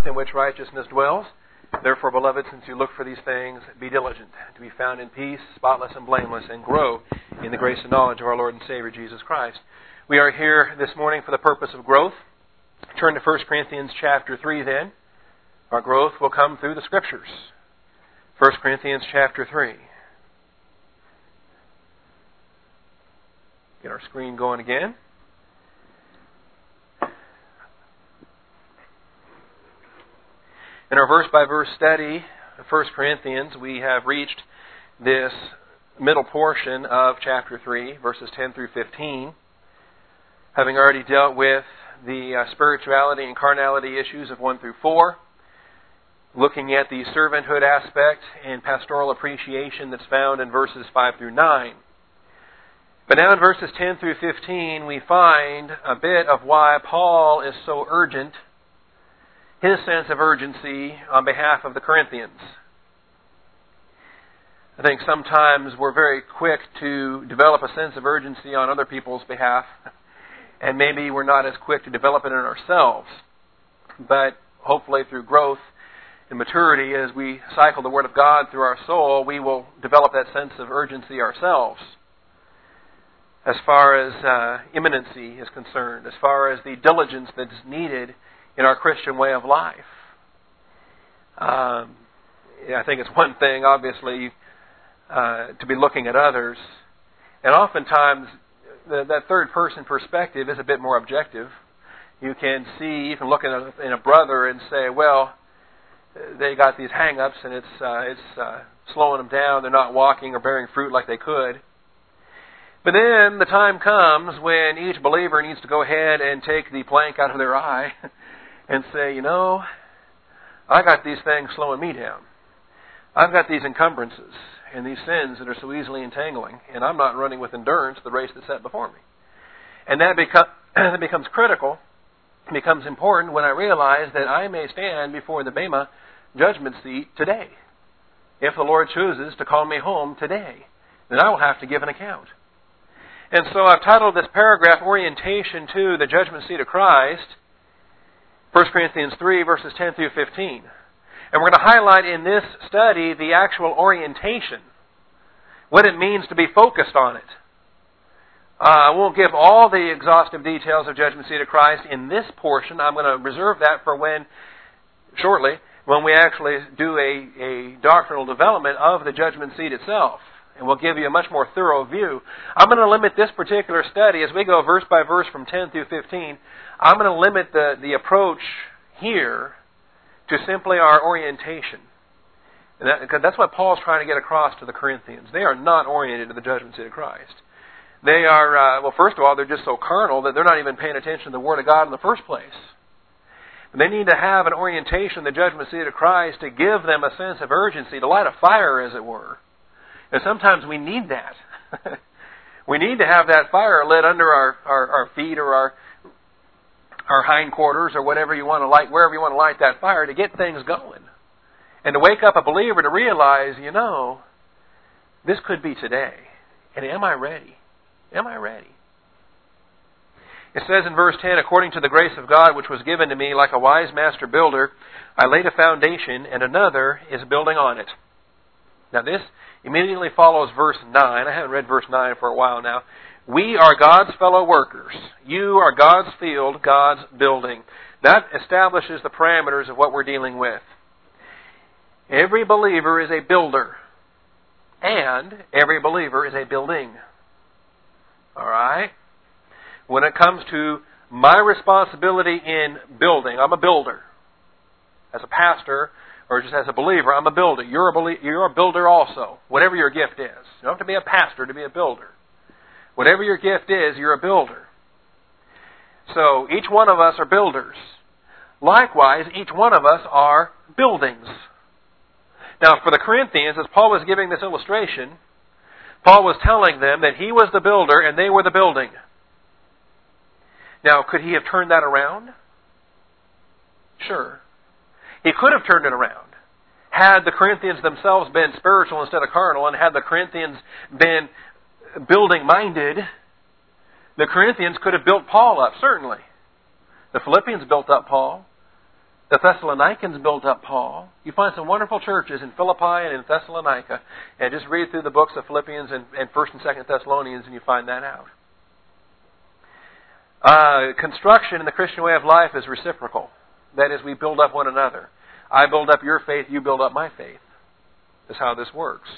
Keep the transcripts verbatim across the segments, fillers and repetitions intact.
in which righteousness dwells. Therefore, beloved, since you look for these things, be diligent to be found in peace, spotless and blameless, and grow in the grace and knowledge of our Lord and Savior, Jesus Christ. We are here this morning for the purpose of growth. Turn to First Corinthians chapter three then. Our growth will come through the Scriptures. First Corinthians chapter three. Get our screen going again. In our verse-by-verse study of First Corinthians, we have reached this middle portion of chapter three, verses ten through fifteen. Having already dealt with the uh, spirituality and carnality issues of one through four, looking at the servanthood aspect and pastoral appreciation that's found in verses five through nine. But now in verses ten through fifteen, we find a bit of why Paul is so urgent, his sense of urgency on behalf of the Corinthians. I think sometimes we're very quick to develop a sense of urgency on other people's behalf, and maybe we're not as quick to develop it in ourselves. But hopefully through growth and maturity, as we cycle the Word of God through our soul, we will develop that sense of urgency ourselves as far as uh, imminency is concerned, as far as the diligence that's needed in our Christian way of life. Um, I think it's one thing, obviously, uh, to be looking at others. And oftentimes, the, that third-person perspective is a bit more objective. You can see, you can look at a, in a brother and say, well, they got these hang-ups and it's, uh, it's uh, slowing them down. They're not walking or bearing fruit like they could. But then the time comes when each believer needs to go ahead and take the plank out of their eye and say, you know, I got these things slowing me down. I've got these encumbrances and these sins that are so easily entangling, and I'm not running with endurance the race that's set before me. And that, beco- that becomes critical, becomes important when I realize that I may stand before the Bema judgment seat today. If the Lord chooses to call me home today, then I will have to give an account. And so I've titled this paragraph, Orientation to the Judgment Seat of Christ, First Corinthians three, verses ten through fifteen. And we're going to highlight in this study the actual orientation, what it means to be focused on it. Uh, I won't give all the exhaustive details of Judgment Seat of Christ in this portion. I'm going to reserve that for when, shortly, when we actually do a, a doctrinal development of the Judgment Seat itself. And we'll give you a much more thorough view. I'm going to limit this particular study, as we go verse by verse from ten through fifteen, I'm going to limit the, the approach here to simply our orientation. And that, because that's what Paul's trying to get across to the Corinthians. They are not oriented to the judgment seat of Christ. They are, uh, well, first of all, they're just so carnal that they're not even paying attention to the Word of God in the first place. And they need to have an orientation to the judgment seat of Christ to give them a sense of urgency, to light a fire, as it were. And sometimes we need that. We need to have that fire lit under our, our, our feet or our our hindquarters or whatever you want to light, wherever you want to light that fire to get things going. And to wake up a believer to realize, you know, this could be today. And am I ready? Am I ready? It says in verse ten, according to the grace of God which was given to me like a wise master builder, I laid a foundation and another is building on it. Now this immediately follows verse nine. I haven't read verse nine for a while now. We are God's fellow workers. You are God's field, God's building. That establishes the parameters of what we're dealing with. Every believer is a builder. And every believer is a building. All right? When it comes to my responsibility in building, I'm a builder. As a pastor, or just as a believer, I'm a builder. You're a, belie- you're a builder also, whatever your gift is. You don't have to be a pastor to be a builder. Whatever your gift is, you're a builder. So each one of us are builders. Likewise, each one of us are buildings. Now, for the Corinthians, as Paul was giving this illustration, Paul was telling them that he was the builder and they were the building. Now, could he have turned that around? Sure. He could have turned it around. Had the Corinthians themselves been spiritual instead of carnal, and had the Corinthians been building-minded, the Corinthians could have built Paul up, certainly. The Philippians built up Paul. The Thessalonians built up Paul. You find some wonderful churches in Philippi and in Thessalonica, and just read through the books of Philippians and, and First and Second Thessalonians, and you find that out. Uh, construction in the Christian way of life is reciprocal. That is, we build up one another. I build up your faith, you build up my faith. That's how this works.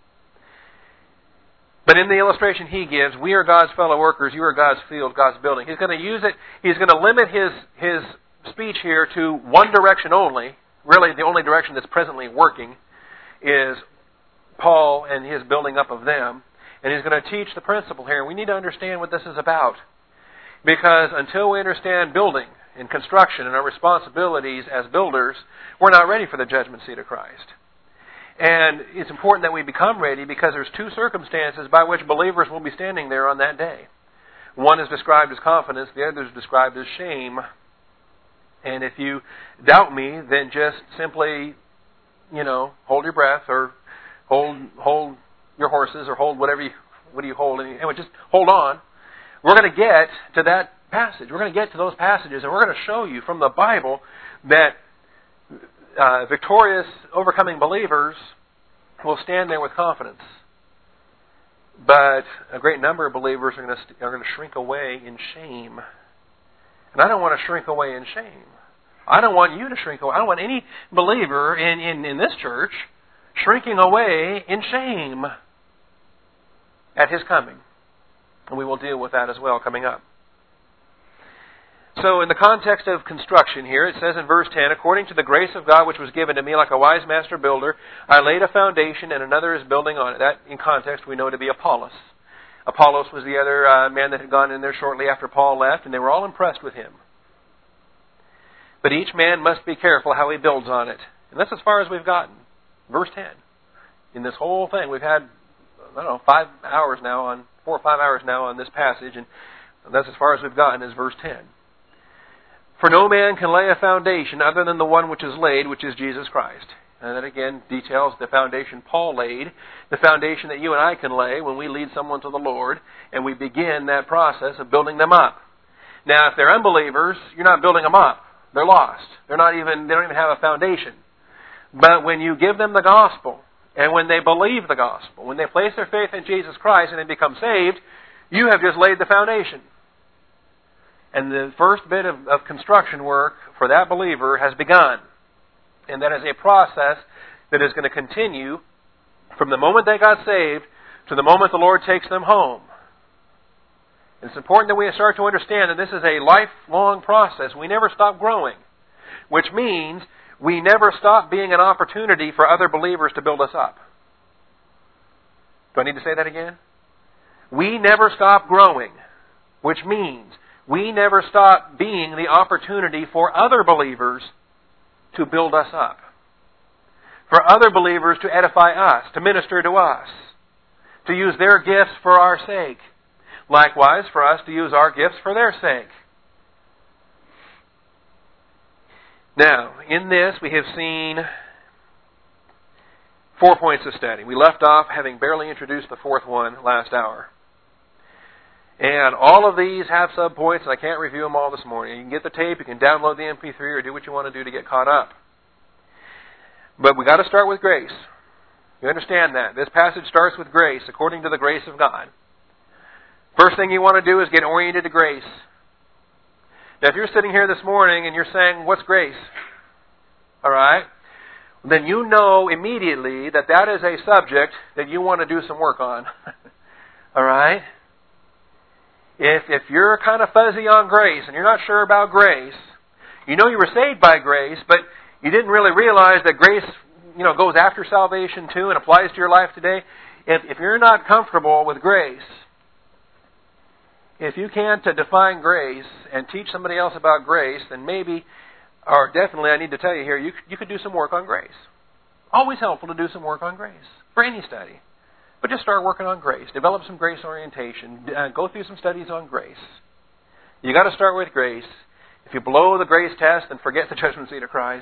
But in the illustration he gives, we are God's fellow workers, you are God's field, God's building. He's going to use it, he's going to limit his, his speech here to one direction only. Really, the only direction that's presently working is Paul and his building up of them. And he's going to teach the principle here. We need to understand what this is about. Because until we understand building and construction and our responsibilities as builders, we're not ready for the judgment seat of Christ. And it's important that we become ready because there's two circumstances by which believers will be standing there on that day. One is described as confidence, the other is described as shame. And if you doubt me, then just simply, you know, hold your breath or hold hold your horses or hold whatever you, what do you hold? Anyway, just hold on. We're going to get to that passage. We're going to get to those passages, and we're going to show you from the Bible that uh, victorious, overcoming believers will stand there with confidence. But a great number of believers are going to are going to shrink away in shame. And I don't want to shrink away in shame. I don't want you to shrink away. I don't want any believer in, in, in this church shrinking away in shame at His coming. And we will deal with that as well coming up. So in the context of construction here, it says in verse ten, according to the grace of God which was given to me like a wise master builder, I laid a foundation and another is building on it. That, in context, we know to be Apollos. Apollos was the other uh, man that had gone in there shortly after Paul left, and they were all impressed with him. But each man must be careful how he builds on it. And that's as far as we've gotten. Verse ten. In this whole thing, we've had, I don't know, five hours now on, four or five hours now on this passage, and that's as far as we've gotten is verse ten. For no man can lay a foundation other than the one which is laid, which is Jesus Christ. And that again details the foundation Paul laid, the foundation that you and I can lay when we lead someone to the Lord, and we begin that process of building them up. Now, if they're unbelievers, you're not building them up. They're lost. They're not even, they don't even have a foundation. But when you give them the gospel, and when they believe the gospel, when they place their faith in Jesus Christ and they become saved, you have just laid the foundation. And the first bit of, of construction work for that believer has begun. And that is a process that is going to continue from the moment they got saved to the moment the Lord takes them home. It's important that we start to understand that this is a lifelong process. We never stop growing, which means we never stop being an opportunity for other believers to build us up. Do I need to say that again? We never stop growing, which means we never stop being the opportunity for other believers to build us up. For other believers to edify us, to minister to us, to use their gifts for our sake. Likewise, for us to use our gifts for their sake. Now, in this we have seen four points of study. We left off having barely introduced the fourth one last hour. And all of these have subpoints, and I can't review them all this morning. You can get the tape, you can download the M P three, or do what you want to do to get caught up. But we've got to start with grace. You understand that. This passage starts with grace, according to the grace of God. First thing you want to do is get oriented to grace. Now, if you're sitting here this morning and you're saying, what's grace? All right? Then you know immediately that that is a subject that you want to do some work on. All right? If if you're kind of fuzzy on grace and you're not sure about grace, you know you were saved by grace, but you didn't really realize that grace, you know, goes after salvation too and applies to your life today. If if you're not comfortable with grace, if you can't uh, define grace and teach somebody else about grace, then maybe, or definitely, I need to tell you here, you you could do some work on grace. Always helpful to do some work on grace for any study. But just start working on grace. Develop some grace orientation. Uh, go through some studies on grace. You got to start with grace. If you blow the grace test, then forget the judgment seat of Christ.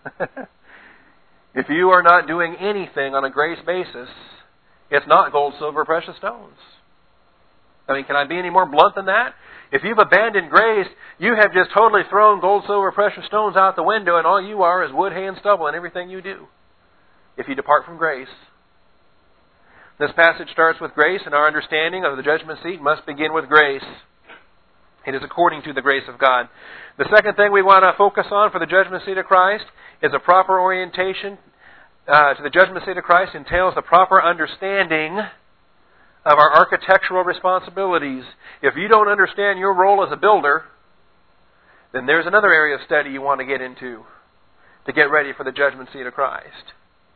If you are not doing anything on a grace basis, it's not gold, silver, precious stones. I mean, can I be any more blunt than that? If you've abandoned grace, you have just totally thrown gold, silver, precious stones out the window, and all you are is wood, hay, and stubble in everything you do. If you depart from grace. This passage starts with grace, and our understanding of the judgment seat must begin with grace. It is according to the grace of God. The second thing we want to focus on for the judgment seat of Christ is a proper orientation uh, to the judgment seat of Christ entails a proper understanding of our architectural responsibilities. If you don't understand your role as a builder, then there's another area of study you want to get into to get ready for the judgment seat of Christ.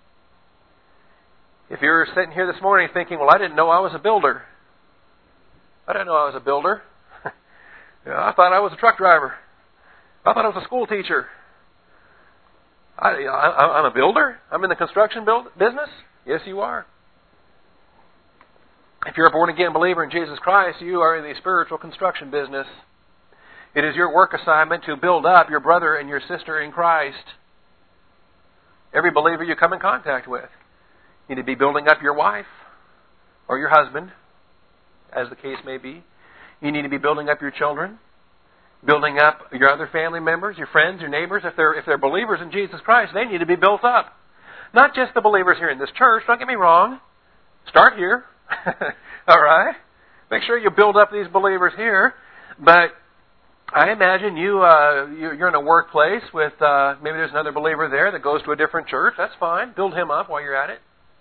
If you're sitting here this morning thinking, well, I didn't know I was a builder. I didn't know I was a builder. You know, I thought I was a truck driver. I thought I was a school teacher. I, I, I'm a builder? I'm in the construction build, business? Yes, you are. If you're a born-again believer in Jesus Christ, you are in the spiritual construction business. It is your work assignment to build up your brother and your sister in Christ. Every believer you come in contact with. You need to be building up your wife or your husband, as the case may be. You need to be building up your children, building up your other family members, your friends, your neighbors. If they're if they're believers in Jesus Christ, they need to be built up. Not just the believers here in this church. Don't get me wrong. Start here. All right? Make sure you build up these believers here. But I imagine you, uh, you're in a workplace with, uh, maybe there's another believer there that goes to a different church. That's fine. Build him up while you're at it.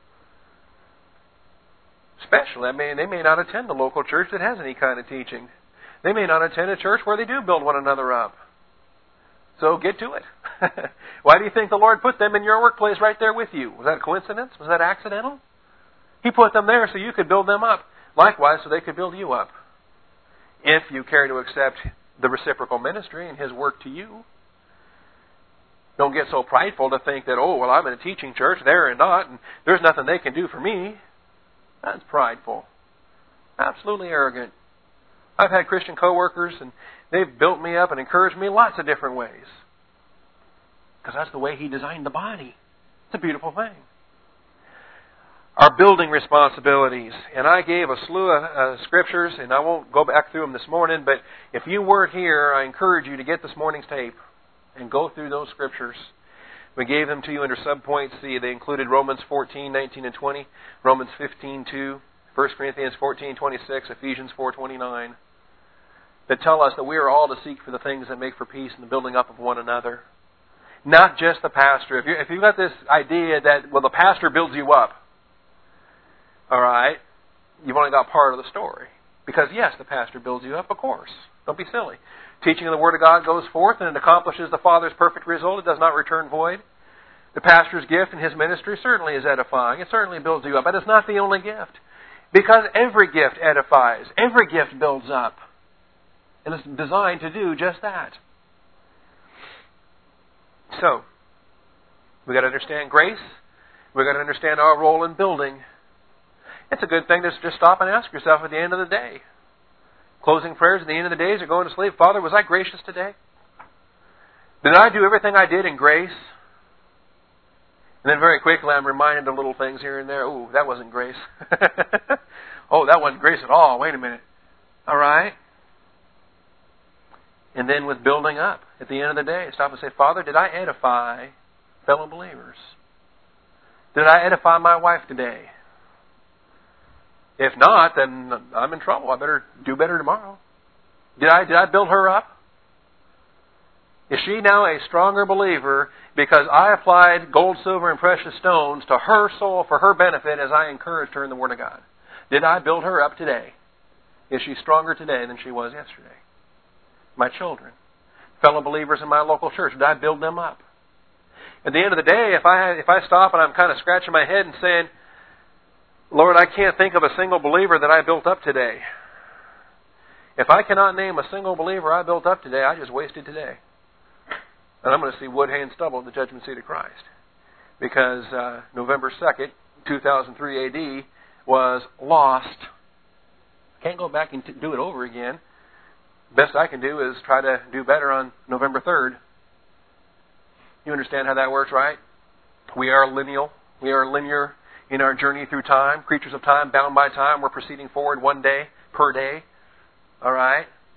Especially, I mean, they may not attend the local church that has any kind of teaching. They may not attend a church where they do build one another up. So get to it. Why do you think the Lord put them in your workplace right there with you? Was that a coincidence? Was that accidental? He put them there so you could build them up. Likewise, so they could build you up. If you care to accept the reciprocal ministry and His work to you. Don't get so prideful to think that, oh, well, I'm in a teaching church, they're not, and there's nothing they can do for me. That's prideful. Absolutely arrogant. I've had Christian co-workers, and they've built me up and encouraged me lots of different ways. Because that's the way He designed the body. It's a beautiful thing. Our building responsibilities. And I gave a slew of uh, scriptures, and I won't go back through them this morning, but if you weren't here, I encourage you to get this morning's tape and go through those scriptures. We gave them to you under subpoint C. They included Romans fourteen, nineteen, and twenty, Romans fifteen, two, First Corinthians fourteen, twenty-six, Ephesians four, twenty-nine, that tell us that we are all to seek for the things that make for peace and the building up of one another. Not just the pastor. If, you, if you've got this idea that, well, the pastor builds you up, all right, you've only got part of the story. Because, yes, the pastor builds you up, of course. Don't be silly. Teaching of the Word of God goes forth and it accomplishes the Father's perfect result. It does not return void. The pastor's gift and his ministry certainly is edifying. It certainly builds you up. But it's not the only gift. Because every gift edifies. Every gift builds up. And it's designed to do just that. So, we've got to understand grace. We've got to understand our role in building. It's a good thing to just stop and ask yourself at the end of the day. Closing prayers at the end of the day as you're going to sleep. Father, was I gracious today? Did I do everything I did in grace? And then very quickly I'm reminded of little things here and there. Ooh, that wasn't grace. Oh, that wasn't grace at all. Wait a minute. All right. And then with building up at the end of the day, stop and say, Father, did I edify fellow believers? Did I edify my wife today? If not, then I'm in trouble. I better do better tomorrow. Did I, did I build her up? Is she now a stronger believer because I applied gold, silver, and precious stones to her soul for her benefit as I encouraged her in the Word of God? Did I build her up today? Is she stronger today than she was yesterday? My children, fellow believers in my local church, did I build them up? At the end of the day, if I if I stop and I'm kind of scratching my head and saying, Lord, I can't think of a single believer that I built up today. If I cannot name a single believer I built up today, I just wasted today. And I'm going to see wood, hay, and stubble at the judgment seat of Christ. Because uh, November second, two thousand three A D was lost. Can't go back and t- do it over again. Best I can do is try to do better on November third. You understand how that works, right? We are lineal. We are linear in our journey through time. Creatures of time, bound by time. We're proceeding forward one day per day. All right?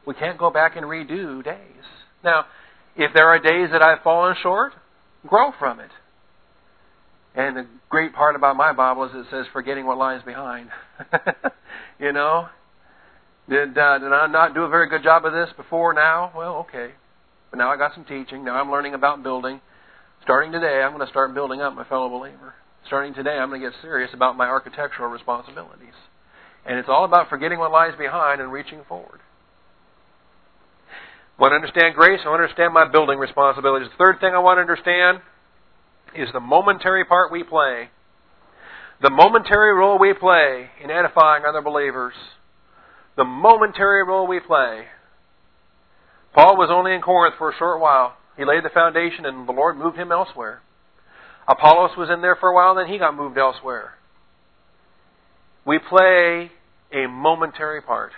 We can't go back and redo days. Now, if there are days that I've fallen short, grow from it. And the great part about my Bible is it says, forgetting what lies behind. You know? Did, uh, did I not do a very good job of this before now? Well, okay. But now I got some teaching. Now I'm learning about building. Starting today, I'm going to start building up my fellow believer. Starting today, I'm going to get serious about my architectural responsibilities. And it's all about forgetting what lies behind and reaching forward. Want to understand grace? I want to understand my building responsibilities. The third thing I want to understand is the momentary part we play. The momentary role we play in edifying other believers. The momentary role we play. Paul was only in Corinth for a short while. He laid the foundation and the Lord moved him elsewhere. Apollos was in there for a while, then he got moved elsewhere. We play a momentary part.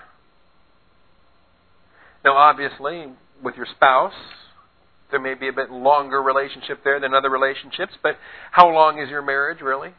Now, obviously, with your spouse, there may be a bit longer relationship there than other relationships, but how long is your marriage, really?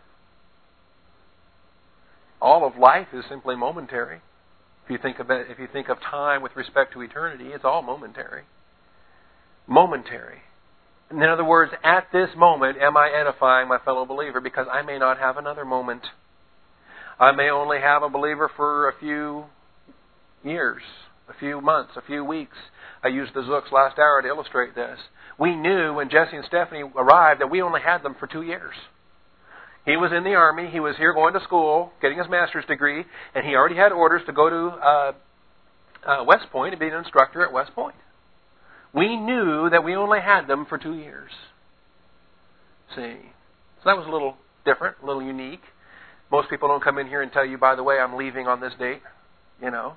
All of life is simply momentary. If you think of it, if you think of time with respect to eternity, it's all momentary. Momentary. In other words, at this moment, am I edifying my fellow believer? Because I may not have another moment. I may only have a believer for a few years, a few months, a few weeks. I used the Zooks last hour to illustrate this. We knew when Jesse and Stephanie arrived that we only had them for two years. He was in the Army. He was here going to school, getting his master's degree, and he already had orders to go to uh, uh, West Point and be an instructor at West Point. We knew that we only had them for two years. See? So that was a little different, a little unique. Most people don't come in here and tell you, by the way, I'm leaving on this date. You know.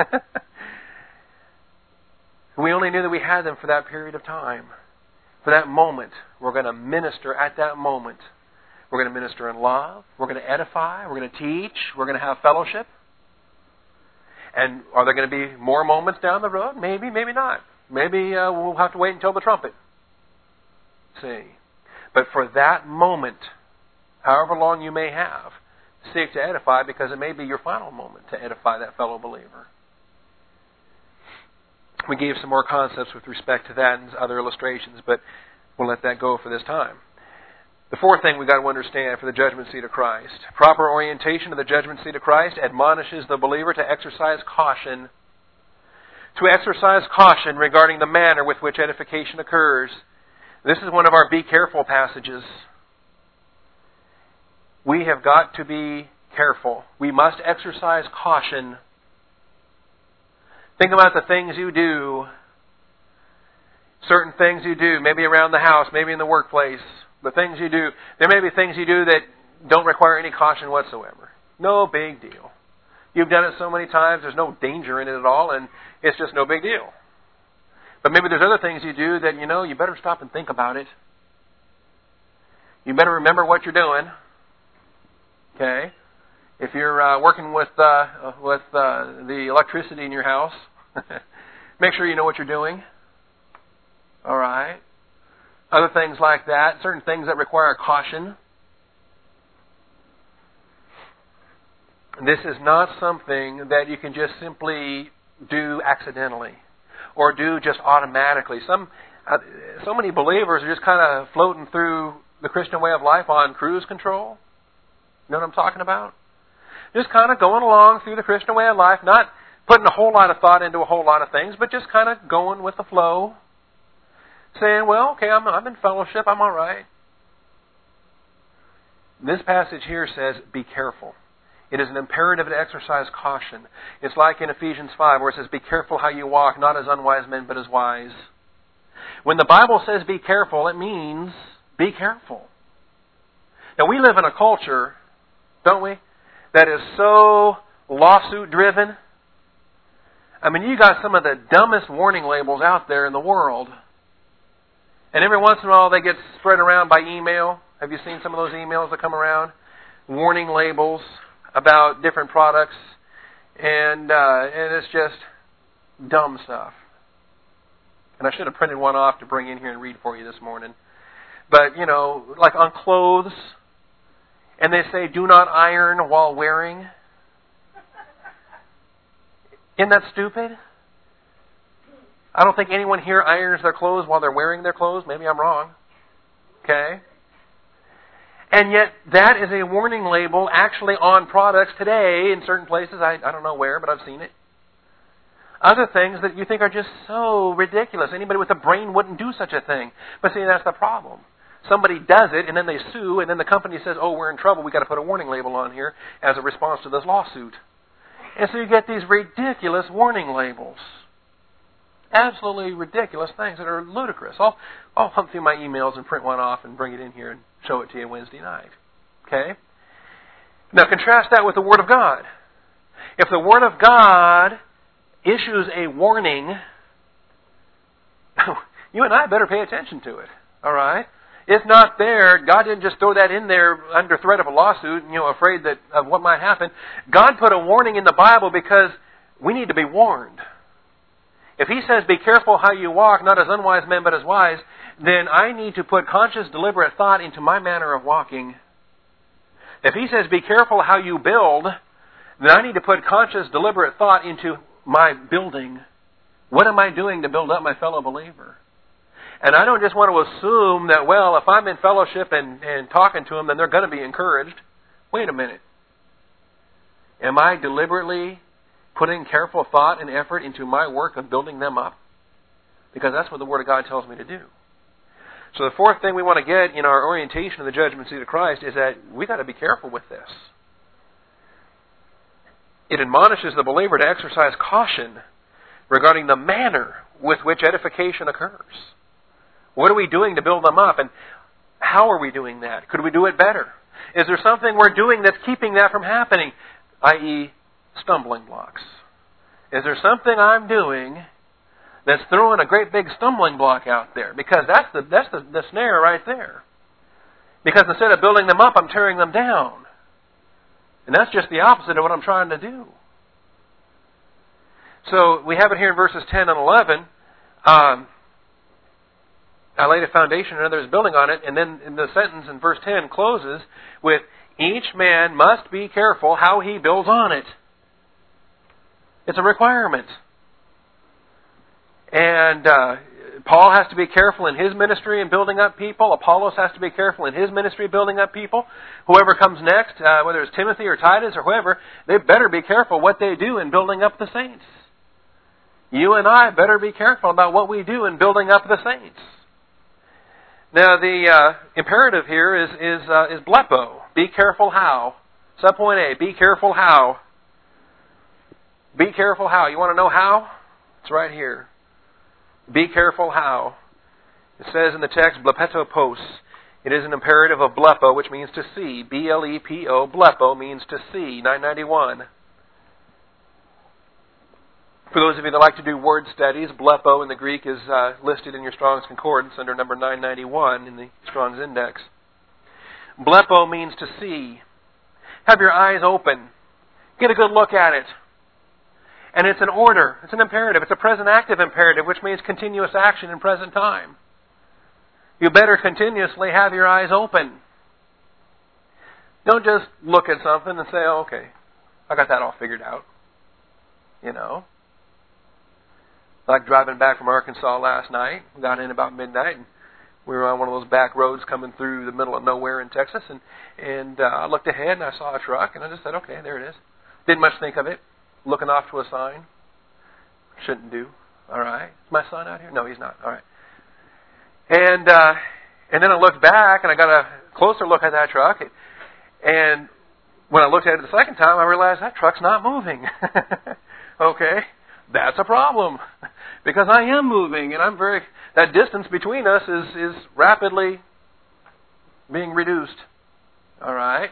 We only knew that we had them for that period of time. For that moment. We're going to minister at that moment. We're going to minister in love. We're going to edify. We're going to teach. We're going to have fellowship. And are there going to be more moments down the road? Maybe, maybe not. Maybe uh, we'll have to wait until the trumpet. See. But for that moment, however long you may have, seek to edify, because it may be your final moment to edify that fellow believer. We gave some more concepts with respect to that and other illustrations, but we'll let that go for this time. The fourth thing we've got to understand for the judgment seat of Christ. Proper orientation of the judgment seat of Christ admonishes the believer to exercise caution. To exercise caution regarding the manner with which edification occurs. This is one of our be careful passages. We have got to be careful. We must exercise caution. Think about the things you do. Certain things you do, maybe around the house, maybe in the workplace. The things you do, there may be things you do that don't require any caution whatsoever. No big deal. You've done it so many times, there's no danger in it at all, and it's just no big deal. But maybe there's other things you do that, you know, you better stop and think about it. You better remember what you're doing. Okay? If you're uh, working with uh, with uh, the electricity in your house, make sure you know what you're doing. All right? Other things like that, certain things that require caution. This is not something that you can just simply do accidentally or do just automatically. Some, uh, so many believers are just kind of floating through the Christian way of life on cruise control. You know what I'm talking about? Just kind of going along through the Christian way of life, not putting a whole lot of thought into a whole lot of things, but just kind of going with the flow. Saying, well, okay, I'm, I'm in fellowship, I'm all right. This passage here says, be careful. It is an imperative to exercise caution. It's like in Ephesians five where it says, be careful how you walk, not as unwise men, but as wise. When the Bible says be careful, it means be careful. Now, we live in a culture, don't we, that is so lawsuit-driven. I mean, you got some of the dumbest warning labels out there in the world. And every once in a while they get spread around by email. Have you seen some of those emails that come around? Warning labels about different products. And uh, and it's just dumb stuff. And I should have printed one off to bring in here and read for you this morning. But, you know, like on clothes. And they say, do not iron while wearing. Isn't that stupid? I don't think anyone here irons their clothes while they're wearing their clothes. Maybe I'm wrong. Okay? And yet, that is a warning label actually on products today in certain places. I, I don't know where, but I've seen it. Other things that you think are just so ridiculous. Anybody with a brain wouldn't do such a thing. But see, that's the problem. Somebody does it, and then they sue, and then the company says, oh, we're in trouble. We've got to put a warning label on here as a response to this lawsuit. And so you get these ridiculous warning labels. Absolutely ridiculous things that are ludicrous. I'll, I'll hunt through my emails and print one off and bring it in here and show it to you Wednesday night. Okay? Now contrast that with the Word of God. If the Word of God issues a warning, you and I better pay attention to it. All right? It's not there. God didn't just throw that in there under threat of a lawsuit, you know, afraid that of what might happen. God put a warning in the Bible because we need to be warned. If He says, be careful how you walk, not as unwise men, but as wise, then I need to put conscious, deliberate thought into my manner of walking. If He says, be careful how you build, then I need to put conscious, deliberate thought into my building. What am I doing to build up my fellow believer? And I don't just want to assume that, well, if I'm in fellowship and, and talking to them, then they're going to be encouraged. Wait a minute. Am I deliberately putting careful thought and effort into my work of building them up? Because that's what the Word of God tells me to do. So the fourth thing we want to get in our orientation of the judgment seat of Christ is that we've got to be careful with this. It admonishes the believer to exercise caution regarding the manner with which edification occurs. What are we doing to build them up, and how are we doing that? Could we do it better? Is there something we're doing that's keeping that from happening, that is stumbling blocks? Is there something I'm doing that's throwing a great big stumbling block out there? Because that's the that's the, the snare right there. Because instead of building them up, I'm tearing them down. And that's just the opposite of what I'm trying to do. So we have it here in verses ten and eleven. Um, I laid a foundation, and others building on it. And then in the sentence in verse ten closes with, each man must be careful how he builds on it. It's a requirement. And uh, Paul has to be careful in his ministry in building up people. Apollos has to be careful in his ministry building up people. Whoever comes next, uh, whether it's Timothy or Titus or whoever, they better be careful what they do in building up the saints. You and I better be careful about what we do in building up the saints. Now the uh, imperative here is is uh, is blepo. Be careful how. Subpoint A. Be careful how. Be careful how. You want to know how? It's right here. Be careful how. It says in the text, blepeto pos. It is an imperative of blepo, which means to see. B L E P O. Blepo means to see. nine ninety-one. For those of you that like to do word studies, blepo in the Greek is uh, listed in your Strong's Concordance under number nine ninety-one in the Strong's Index. Blepo means to see. Have your eyes open. Get a good look at it. And it's an order. It's an imperative. It's a present active imperative, which means continuous action in present time. You better continuously have your eyes open. Don't just look at something and say, oh, okay, I got that all figured out. You know. Like driving back from Arkansas last night. We got in about midnight, and we were on one of those back roads coming through the middle of nowhere in Texas. And, and uh, I looked ahead, and I saw a truck, and I just said, okay, there it is. Didn't much think of it. Looking off to a sign. Shouldn't do. All right. Is my son out here? No, he's not. All right. And uh, and then I looked back, and I got a closer look at that truck. And when I looked at it the second time, I realized that truck's not moving. Okay. That's a problem. Because I am moving, and I'm very... That distance between us is, is rapidly being reduced. All right.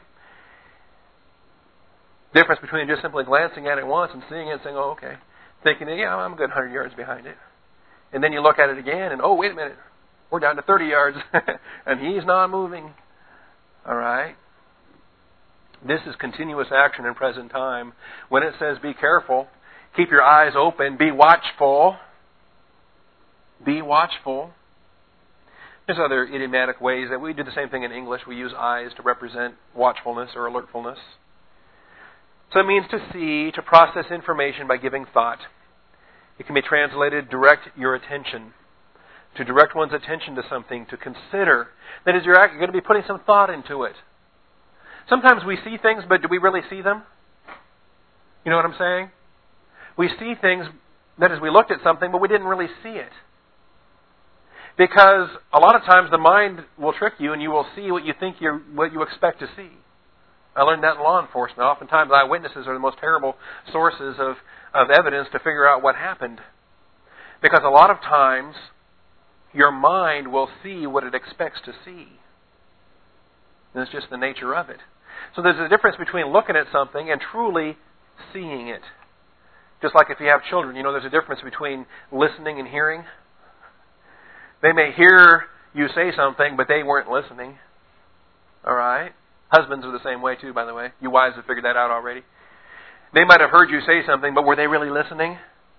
Difference between just simply glancing at it once and seeing it and saying, oh, okay. Thinking, yeah, I'm a good one hundred yards behind it. And then you look at it again and, oh, wait a minute. We're down to thirty yards. And he's not moving. All right. This is continuous action in present time. When it says be careful, keep your eyes open, be watchful. Be watchful. There's other idiomatic ways that we do the same thing in English. We use eyes to represent watchfulness or alertfulness. So it means to see, to process information by giving thought. It can be translated direct your attention. To direct one's attention to something, to consider. That is, you're going to be putting some thought into it. Sometimes we see things, but do we really see them? You know what I'm saying? We see things, that is, we looked at something, but we didn't really see it. Because a lot of times the mind will trick you and you will see what you think you're, what you expect to see. I learned that in law enforcement. Oftentimes eyewitnesses are the most terrible sources of, of evidence to figure out what happened. Because a lot of times your mind will see what it expects to see. And it's just the nature of it. So there's a difference between looking at something and truly seeing it. Just like if you have children, you know there's a difference between listening and hearing. They may hear you say something, but they weren't listening. All right? Husbands are the same way too, by the way. You wives have figured that out already. They might have heard you say something, but were they really listening?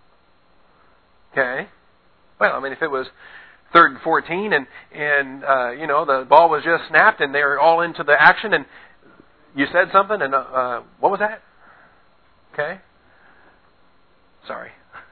Okay. Well, I mean, if it was third and fourteen, and and uh, you know the ball was just snapped, and they were all into the action, and you said something, and uh, what was that? Okay. Sorry.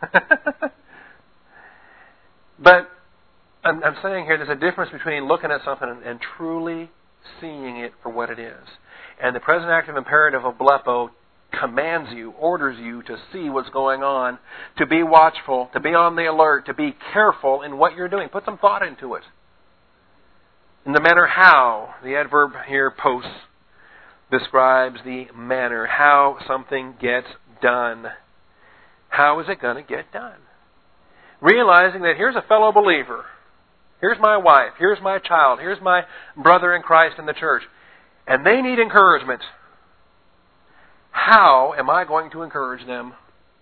But I'm, I'm saying here, there's a difference between looking at something and, and truly seeing it for what it is. And the present active imperative of blepo commands you, orders you to see what's going on, to be watchful, to be on the alert, to be careful in what you're doing. Put some thought into it. In the manner how, the adverb here, pos, describes the manner, how something gets done. How is it going to get done? Realizing that here's a fellow believer. Here's my wife. Here's my child. Here's my brother in Christ in the church. And they need encouragement. How am I going to encourage them?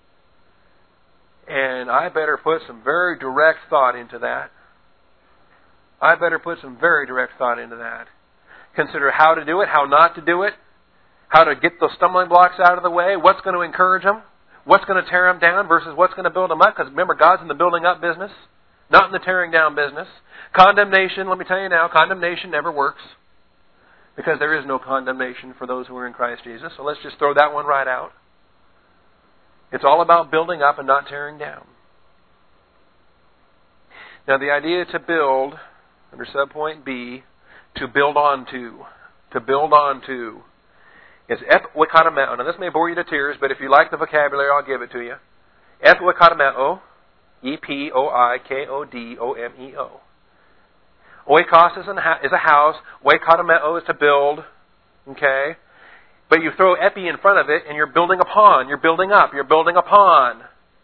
And I better put some very direct thought into that. I better put some very direct thought into that. Consider how to do it, how not to do it, how to get those stumbling blocks out of the way, what's going to encourage them, what's going to tear them down versus what's going to build them up. Because remember, God's in the building up business, not in the tearing down business. Condemnation, let me tell you now, condemnation never works. Because there is no condemnation for those who are in Christ Jesus. So let's just throw that one right out. It's all about building up and not tearing down. Now the idea to build, under subpoint B, to build onto, to build onto, is epwikatomeo. Now this may bore you to tears, but if you like the vocabulary, I'll give it to you. Epwikatomeo, E P O I K O D O M E O. Oikos is a house. Oikotomeo is to build. Okay? But you throw epi in front of it and you're building upon. You're building up. You're building upon.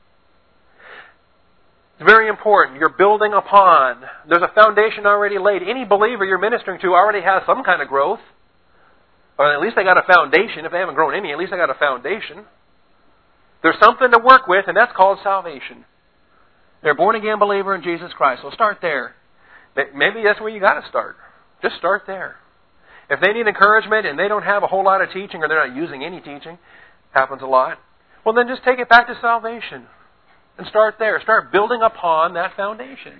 It's very important. You're building upon. There's a foundation already laid. Any believer you're ministering to already has some kind of growth. Or at least they got a foundation. If they haven't grown any, at least they got a foundation. There's something to work with, and that's called salvation. They're a born-again believer in Jesus Christ. So start there. Maybe that's where you got to start. Just start there. If they need encouragement and they don't have a whole lot of teaching, or they're not using any teaching, happens a lot, well then just take it back to salvation and start there. Start building upon that foundation.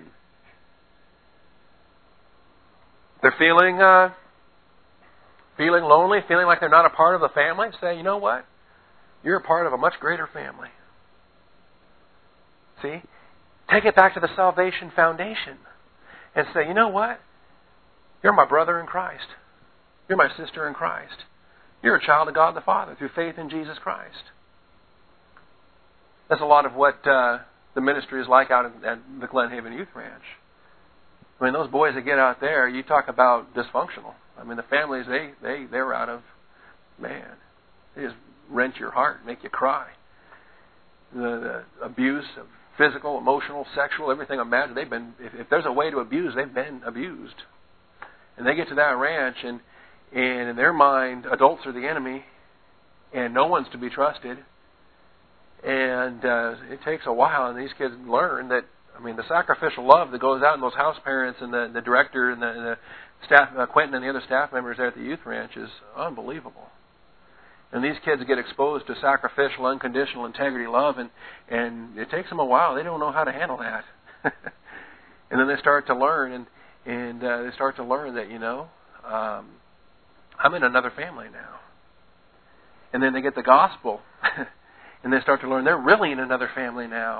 They're feeling uh, feeling lonely, feeling like they're not a part of the family. Say, you know what? You're a part of a much greater family. See? Take it back to the salvation foundation. And say, you know what? You're my brother in Christ. You're my sister in Christ. You're a child of God the Father through faith in Jesus Christ. That's a lot of what uh, the ministry is like out at the Glen Haven Youth Ranch. I mean, those boys that get out there, you talk about dysfunctional. I mean, the families, they, they, they're out of, man, they just rent your heart, make you cry. The, the abuse of physical, emotional, sexual, everything imagined. They've been, if, if there's a way to abuse, they've been abused. And they get to that ranch, and, and in their mind, adults are the enemy, and no one's to be trusted. And uh, it takes a while, and these kids learn that, I mean, the sacrificial love that goes out in those house parents and the, the director and the, and the staff, uh, Quentin and the other staff members there at the youth ranch is unbelievable. And these kids get exposed to sacrificial, unconditional integrity love, and, and it takes them a while. They don't know how to handle that. And then they start to learn, and, and uh, they start to learn that, you know, um, I'm in another family now. And then they get the gospel, and they start to learn they're really in another family now.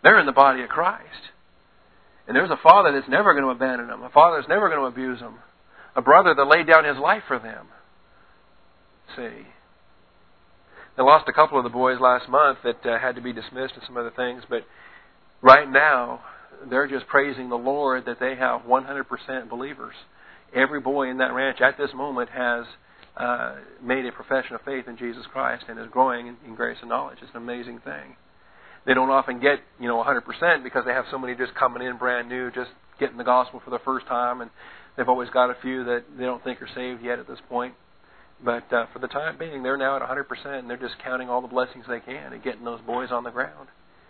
They're in the body of Christ. And there's a father that's never going to abandon them. A father that's never going to abuse them. A brother that laid down his life for them. See. They lost a couple of the boys last month that uh, had to be dismissed and some other things. But right now, they're just praising the Lord that they have one hundred percent believers. Every boy in that ranch at this moment has uh, made a profession of faith in Jesus Christ and is growing in, in grace and knowledge. It's an amazing thing. They don't often get, you know, one hundred percent because they have so many just coming in brand new, just getting the gospel for the first time, and they've always got a few that they don't think are saved yet at this point. But uh, for the time being, they're now at one hundred percent, and they're just counting all the blessings they can and getting those boys on the ground.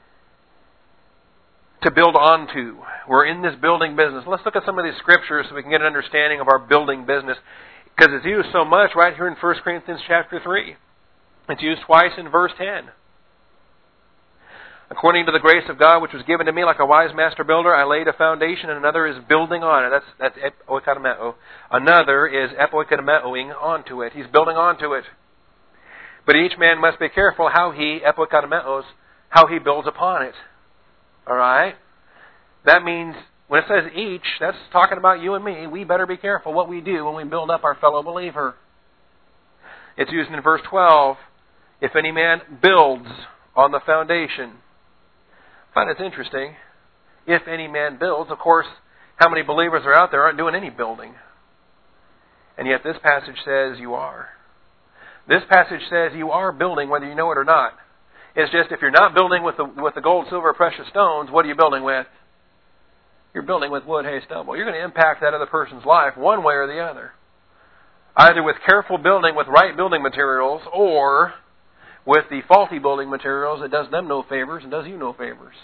To build onto. We're in this building business. Let's look at some of these scriptures so we can get an understanding of our building business, because it's used so much right here in First Corinthians chapter three. It's used twice in verse ten. According to the grace of God which was given to me like a wise master builder, I laid a foundation and another is building on it. That's that's epoikodemeo. Another is epoikodemeoing onto it. He's building onto it. But each man must be careful how he epoikodemeos, how he builds upon it. All right? That means when it says each, that's talking about you and me. We better be careful what we do when we build up our fellow believer. It's used in verse twelve. If any man builds on the foundation. I find it's interesting. If any man builds, of course, how many believers are out there aren't doing any building? And yet this passage says you are. This passage says you are building whether you know it or not. It's just if you're not building with the with the gold, silver, precious stones, what are you building with? You're building with wood, hay, stubble. You're going to impact that other person's life one way or the other. Either with careful building with right building materials, or with the faulty building materials that does them no favors and does you no favors.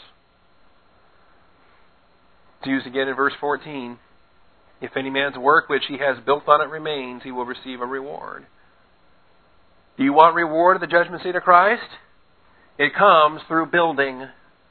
It's used again in verse fourteen. If any man's work which he has built on it remains, he will receive a reward. Do you want reward at the judgment seat of Christ? It comes through building.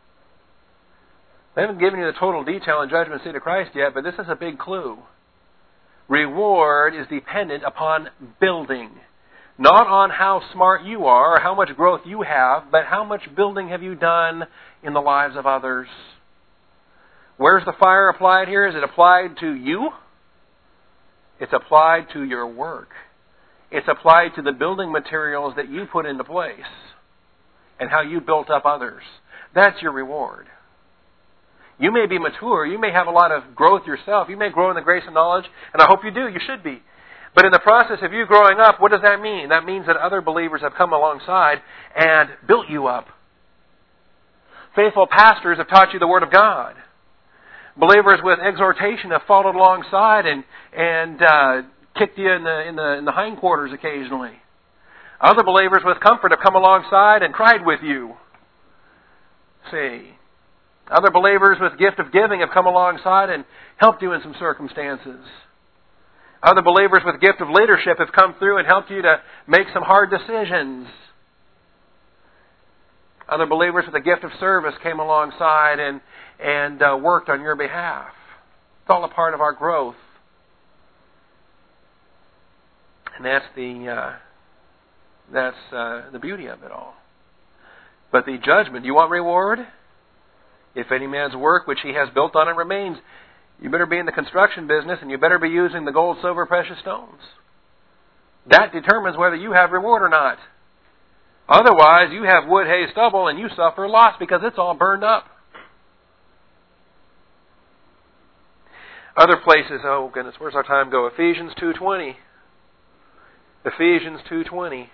I haven't given you the total detail on judgment seat of Christ yet, but this is a big clue. Reward is dependent upon building. Not on how smart you are or how much growth you have, but how much building have you done in the lives of others. Where's the fire applied here? Is it applied to you? It's applied to your work. It's applied to the building materials that you put into place and how you built up others. That's your reward. You may be mature. You may have a lot of growth yourself. You may grow in the grace and knowledge, and I hope you do. You should be. But in the process of you growing up, what does that mean? That means that other believers have come alongside and built you up. Faithful pastors have taught you the Word of God. Believers with exhortation have followed alongside and and uh, kicked you in the in the in the hindquarters occasionally. Other believers with comfort have come alongside and cried with you. See, other believers with gift of giving have come alongside and helped you in some circumstances. Other believers with gift of leadership have come through and helped you to make some hard decisions. Other believers with the gift of service came alongside and and uh, worked on your behalf. It's all a part of our growth, and that's the uh, that's uh, the beauty of it all. But the judgment, you want reward? If any man's work which he has built on it remains, you better be in the construction business, and you better be using the gold, silver, precious stones. That determines whether you have reward or not. Otherwise, you have wood, hay, stubble, and you suffer loss because it's all burned up. Other places, oh goodness, where's our time go? Ephesians two twenty. Ephesians two twenty.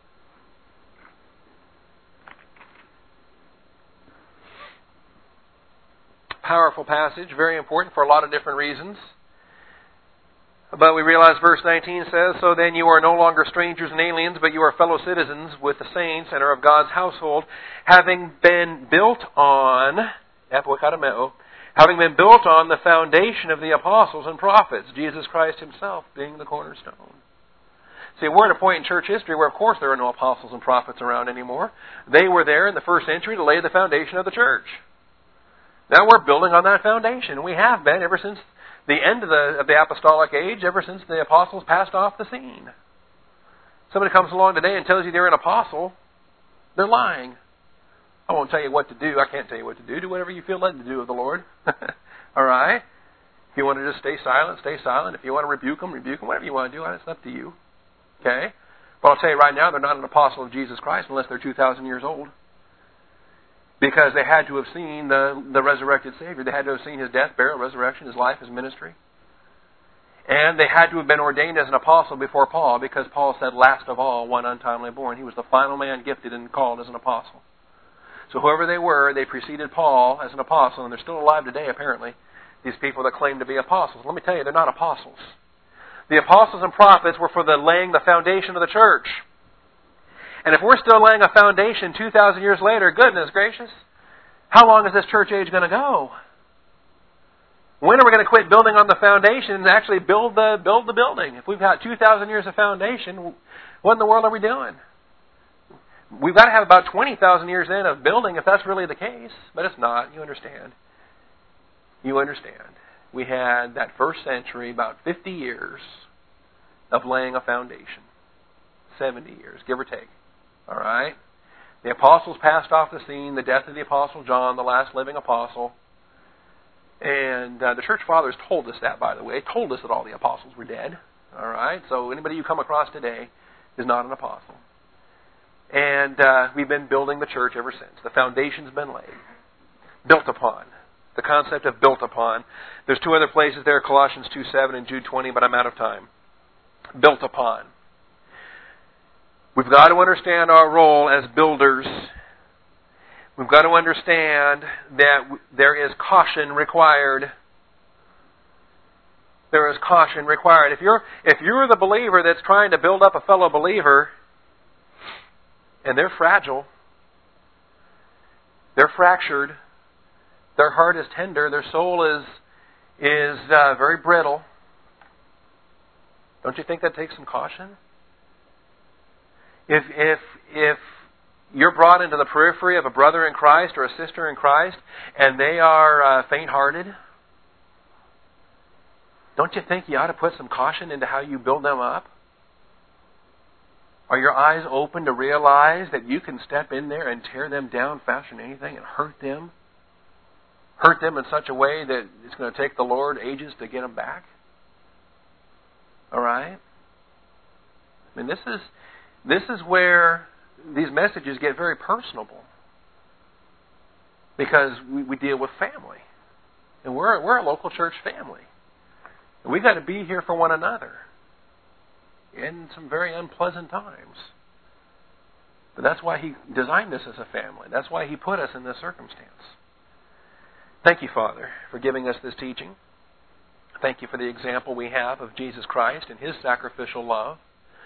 Powerful passage, very important for a lot of different reasons. But we realize verse nineteen says, so then you are no longer strangers and aliens, but you are fellow citizens with the saints and are of God's household, having been built on, epoikodomeo, having been built on the foundation of the apostles and prophets, Jesus Christ himself being the cornerstone. See, we're at a point in church history where, of course, there are no apostles and prophets around anymore. They were there in the first century to lay the foundation of the church. Now we're building on that foundation. We have been ever since the end of the, of the apostolic age, ever since the apostles passed off the scene. Somebody comes along today and tells you they're an apostle, they're lying. I won't tell you what to do. I can't tell you what to do. Do whatever you feel led to do of the Lord. All right? If you want to just stay silent, stay silent. If you want to rebuke them, rebuke them. Whatever you want to do, it's up to you. Okay? But I'll tell you right now, they're not an apostle of Jesus Christ unless they're two thousand years old. Because they had to have seen the, the resurrected Savior. They had to have seen His death, burial, resurrection, His life, His ministry. And they had to have been ordained as an apostle before Paul, because Paul said, last of all, one untimely born. He was the final man gifted and called as an apostle. So whoever they were, they preceded Paul as an apostle, and they're still alive today, apparently, these people that claim to be apostles. Let me tell you, they're not apostles. The apostles and prophets were for the laying the foundation of the church. And if we're still laying a foundation two thousand years later, goodness gracious, how long is this church age going to go? When are we going to quit building on the foundation and actually build the build the building? If we've got two thousand years of foundation, what in the world are we doing? We've got to have about twenty thousand years in of building if that's really the case. But it's not. You understand. You understand. We had that first century, about fifty years of laying a foundation. seventy years, give or take. All right? The apostles passed off the scene, the death of the Apostle John, the last living apostle. And uh, the church fathers told us that, by the way. They told us that all the apostles were dead. All right? So anybody you come across today is not an apostle. And uh, we've been building the church ever since. The foundation's been laid. Built upon. The concept of built upon. There's two other places there, Colossians two seven and Jude twenty, but I'm out of time. Built upon. We've got to understand our role as builders. We've got to understand that there is caution required. There is caution required. If you're if you're the believer that's trying to build up a fellow believer, and they're fragile, they're fractured, their heart is tender, their soul is is uh, very brittle, don't you think that takes some caution? If if if you're brought into the periphery of a brother in Christ or a sister in Christ, and they are uh, faint-hearted, don't you think you ought to put some caution into how you build them up? Are your eyes open to realize that you can step in there and tear them down faster than anything and hurt them? Hurt them in such a way that it's going to take the Lord ages to get them back? All right? I mean, this is this is where these messages get very personable, because we, we deal with family, and we're we're a local church family, and we've got to be here for one another in some very unpleasant times. But that's why He designed us as a family. That's why He put us in this circumstance. Thank you, Father, for giving us this teaching. Thank you for the example we have of Jesus Christ and His sacrificial love.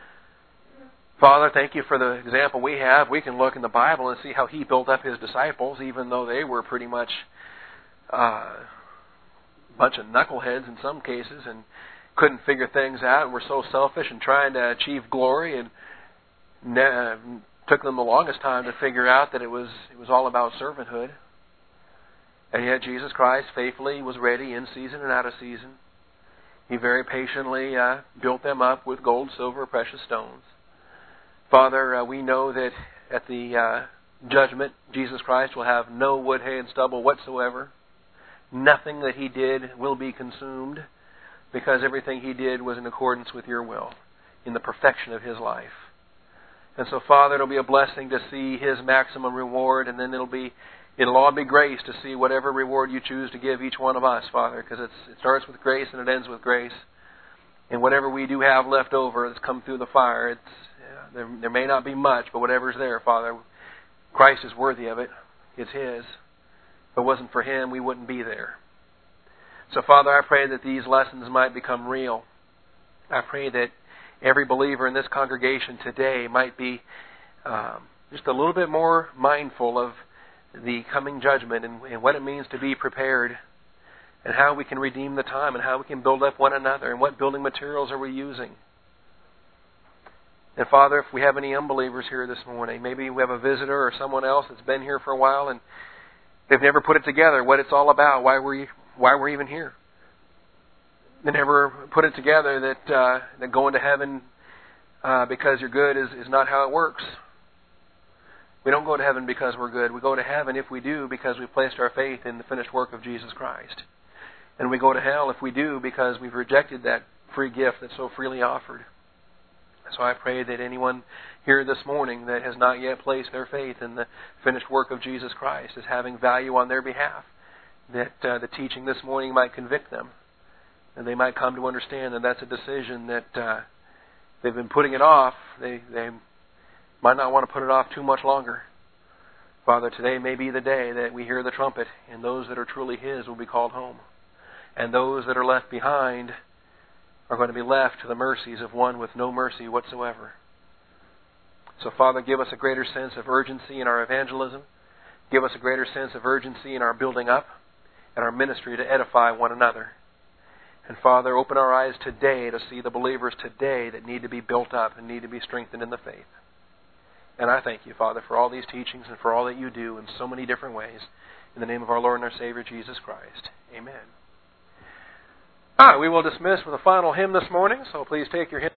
Father, thank you for the example we have. We can look in the Bible and see how He built up His disciples, even though they were pretty much uh, a bunch of knuckleheads in some cases and couldn't figure things out and were so selfish and trying to achieve glory, and ne- took them the longest time to figure out that it was it was all about servanthood. And yet Jesus Christ faithfully was ready in season and out of season. He very patiently uh, built them up with gold, silver, precious stones. Father, uh, we know that at the uh, judgment, Jesus Christ will have no wood, hay, and stubble whatsoever. Nothing that He did will be consumed, because everything He did was in accordance with Your will, in the perfection of His life. And so, Father, it'll be a blessing to see His maximum reward, and then it'll be it'll all be grace to see whatever reward You choose to give each one of us, Father, because it's, it starts with grace and it ends with grace. And whatever we do have left over that's come through the fire, it's There, there may not be much, but whatever's there, Father, Christ is worthy of it. It's His. If it wasn't for Him, we wouldn't be there. So, Father, I pray that these lessons might become real. I pray that every believer in this congregation today might be um, just a little bit more mindful of the coming judgment and, and what it means to be prepared, and how we can redeem the time, and how we can build up one another, and what building materials are we using. And Father, if we have any unbelievers here this morning, maybe we have a visitor or someone else that's been here for a while and they've never put it together, what it's all about, why we're, why we're even here. They never put it together that, uh, that going to heaven uh, because you're good is, is not how it works. We don't go to heaven because we're good. We go to heaven, if we do, because we've placed our faith in the finished work of Jesus Christ. And we go to hell if we do because we've rejected that free gift that's so freely offered. So I pray that anyone here this morning that has not yet placed their faith in the finished work of Jesus Christ is having value on their behalf, that uh, the teaching this morning might convict them, and they might come to understand that that's a decision that uh, they've been putting it off. They, they might not want to put it off too much longer. Father, today may be the day that we hear the trumpet, and those that are truly His will be called home. And those that are left behind are going to be left to the mercies of one with no mercy whatsoever. So, Father, give us a greater sense of urgency in our evangelism. Give us a greater sense of urgency in our building up and our ministry to edify one another. And, Father, open our eyes today to see the believers today that need to be built up and need to be strengthened in the faith. And I thank you, Father, for all these teachings and for all that you do in so many different ways. In the name of our Lord and our Savior, Jesus Christ. Amen. All right, we will dismiss with a final hymn this morning, so please take your hymn.